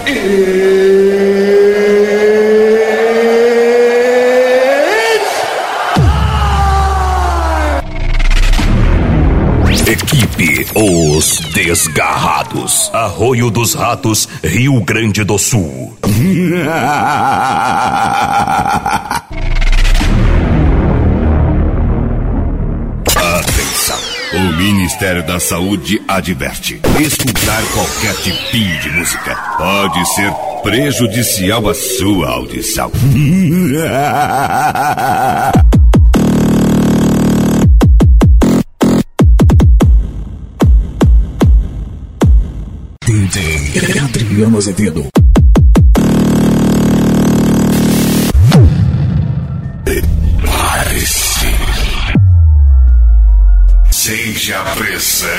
Equipe Os Desgarrados, Arroio dos Ratos, Rio Grande do Sul. Atenção, o Ministério da Saúde adverte: escutar qualquer tipinho de música pode ser prejudicial à sua audição. DJ Adriano Azevedo. Prepare-se. Sente a pressão.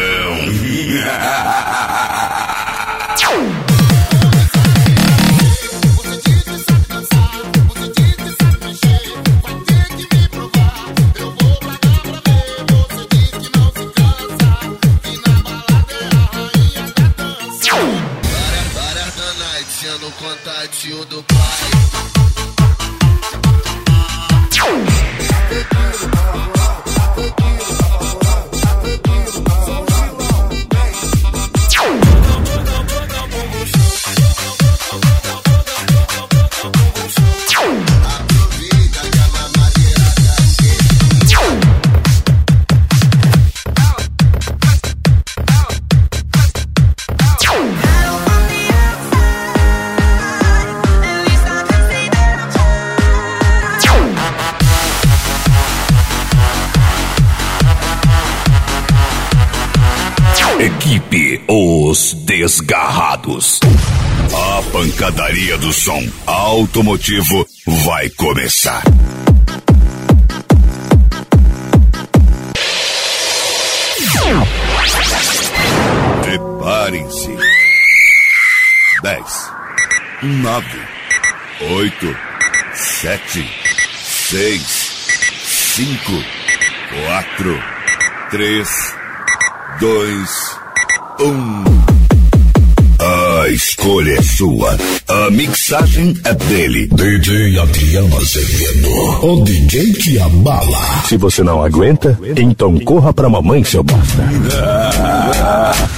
No contatinho do pai. Equipe Os Desgarrados. A pancadaria do som automotivo vai começar. Preparem-se. 10, 9, 8, 7, 6, 5, 4, 3, 2, 1. A escolha é sua. A mixagem é dele. DJ Adriano Azevedo, o DJ que abala. Se você não aguenta, então corra pra mamãe, seu basta.